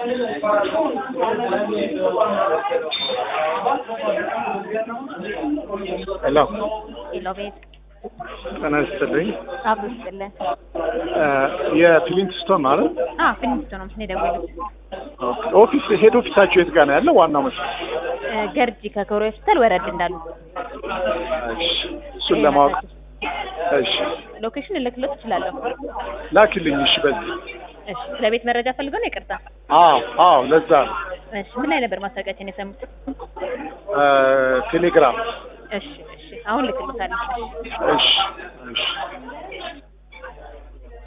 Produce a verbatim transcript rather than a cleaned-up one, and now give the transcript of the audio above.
ሄሎ ሄሎ ቤት ተነስተልኝ አብዱልlah የፊሊንግ ስቶን ማለት አ ፊሊንግ ስቶን ነው የደወሉት። ኦፊስ ሄድ ኦፊሳችሁ የት ጋር ነው ያለው? ዋናው መስሪያ ገርጂ ከኮሮ ሆስፒታል ወረድ እንዳሉ። እሺ እሱን ለማወቅ እሺ ሎኬሽን ልክልት እችላለሁ። ላኪልኝ። እሺ በዚህ እሺ ለቤት መረጃ ፈልገው ነው? ይቅርታ። አዎ አዎ ለዛ ነው። እሺ ምን ላይ ነበር ማስታወቂያችን የሰሙት? ቴሌግራም። እሺ እሺ አሁን ልክልታለሁ። እሺ እሺ